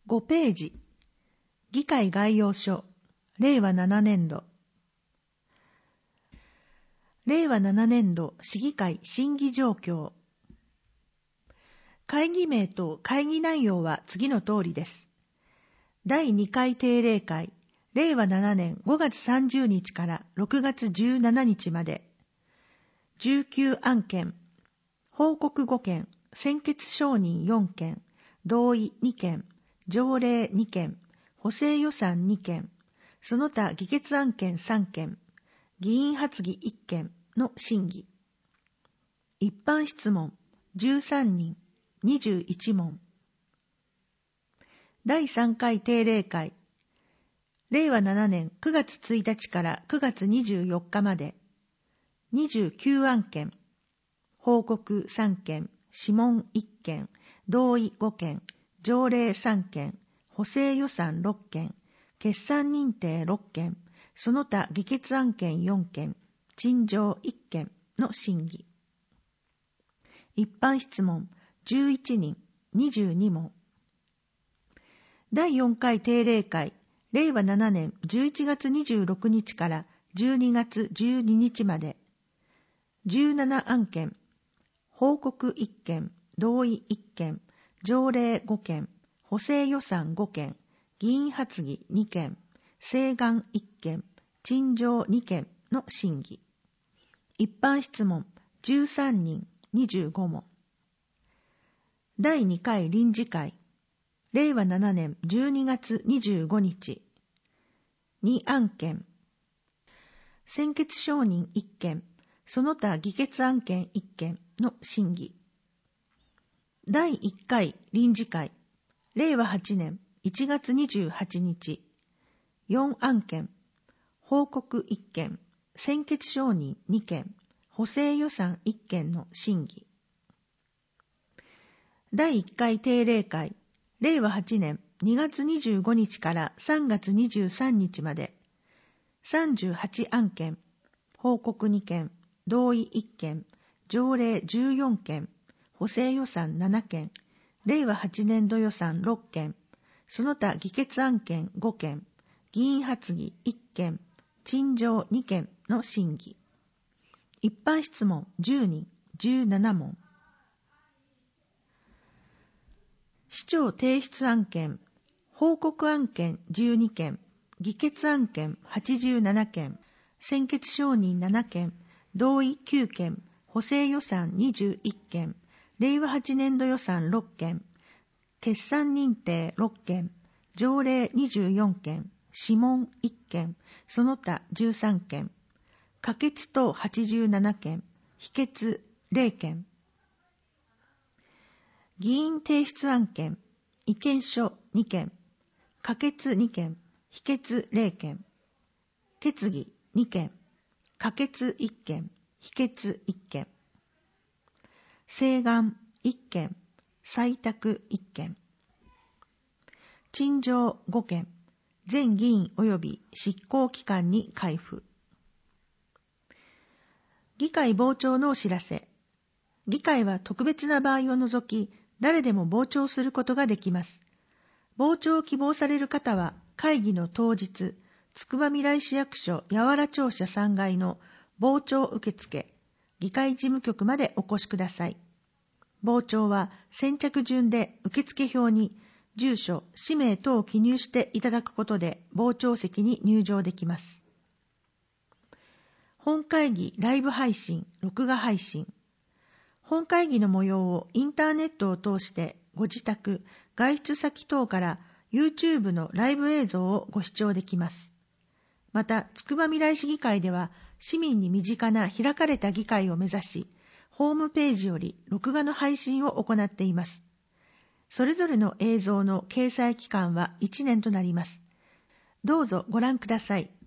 5ページ、議会概要書、令和7年度。令和7年度市議会審議状況。会議名と会議内容は次の通りです。第2回定例会、令和7年5月30日から6月17日まで、19案件、報告5件、専決承認4件、同意2件、条例2件、補正予算2件、その他議決案件3件、議員発議1件の審議。一般質問13人、21問。第3回定例会、令和7年9月1日から9月24日まで、29案件、報告3件、諮問1件、同意5件、条例3件、補正予算6件、決算認定6件、その他議決案件4件、陳情1件の審議。一般質問11人、22問。第4回定例会、令和7年11月26日から12月12日まで、17案件、報告1件、同意1件、条例5件、補正予算5件、議員発議2件、請願1件、陳情2件の審議。一般質問13人、25問。第2回臨時会、令和7年12月25日、2案件、専決承認1件、その他議決案件1件の審議。第1回臨時会、令和8年1月28日、4案件、報告1件、専決承認2件、補正予算1件の審議。第1回定例会、令和8年2月25日から3月23日まで、38案件、報告2件、同意1件、条例14件、補正予算7件、令和8年度予算6件、その他議決案件5件、議員発議1件、陳情2件の審議。一般質問10人、17問。市長提出案件、報告案件12件、議決案件87件、専決承認7件、同意9件、補正予算21件、令和8年度予算6件、決算認定6件、条例24件、諮問1件、その他13件、可決等87件、否決0件。議員提出案件、意見書2件、可決2件、否決0件、決議2件、可決1件、否決1件。請願1件、採択1件。陳情5件、全議員及び執行機関に回付。議会傍聴のお知らせ。議会は特別な場合を除き、誰でも傍聴することができます。傍聴を希望される方は、会議の当日、つくばみらい市役所八原庁舎3階の傍聴受付、議会事務局までお越しください。傍聴は先着順で受付表に住所、氏名等を記入していただくことで傍聴席に入場できます。本会議ライブ配信、録画配信。本会議の模様をインターネットを通してご自宅、外出先等から YouTube のライブ映像をご視聴できます。また、つくばみらい市議会では市民に身近な開かれた議会を目指し、ホームページより録画の配信を行っています。それぞれの映像の掲載期間は1年となります。どうぞご覧ください。